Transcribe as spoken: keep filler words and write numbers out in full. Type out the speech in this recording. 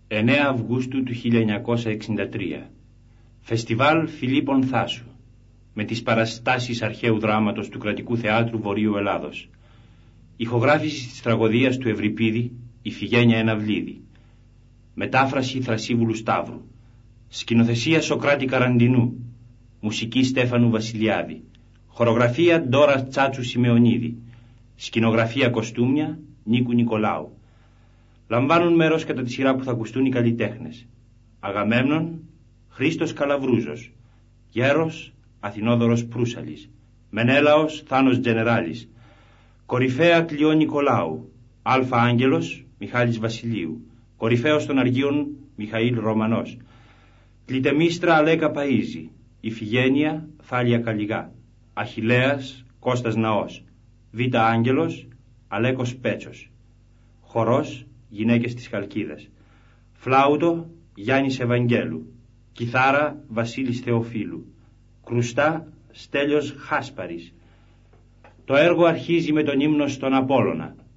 εννέα Αυγούστου του χίλια εννιακόσια εξήντα τρία. Φεστιβάλ Φιλίππων Θάσου, με τις παραστάσεις αρχαίου δράματος του Κρατικού Θεάτρου Βορείου Ελλάδος. Ηχογράφηση της τραγωδίας του Ευρυπίδη Ιφηγένεια Εναυλίδη. Μετάφραση Θρασίβουλου Σταύρου. Σκηνοθεσία Σοκράτη Καραντινού. Μουσική Στέφανου Βασιλιάδη. Χορογραφία Ντόρα Τσάτσου Σιμεωνίδη. Σκηνογραφία κοστούμια Νίκου Νικολάου. Λαμβάνουν μέρος κατά τη σειρά που θα ακουστούν οι καλλιτέχνες: Αγαμέμνων Χρήστος Καλαβρούζος, Γέρος Αθηνόδωρος Προύσαλης, Μενέλαος Θάνος Τζενεράλης, κορυφαία Κλειό Νικολάου, Αλφα Άγγελος Μιχάλης Βασιλείου, κορυφαίος των Αργίων Μιχαήλ Ρωμανός, Κλητεμίστρα Αλέκα Παΐζη, Ιφηγένεια Θάλια Καλιγά, Αχιλλέας Κώστας Ναός, Β' Άγγελος Αλέκος Πέτσος, χορός Γυναίκες της Χαλκίδας, φλάουτο Γιάννης Ευαγγέλου, κιθάρα Βασίλης Θεοφίλου, κρουστά Στέλιος Χάσπαρης. Το έργο αρχίζει με τον ύμνο στον Απόλλωνα.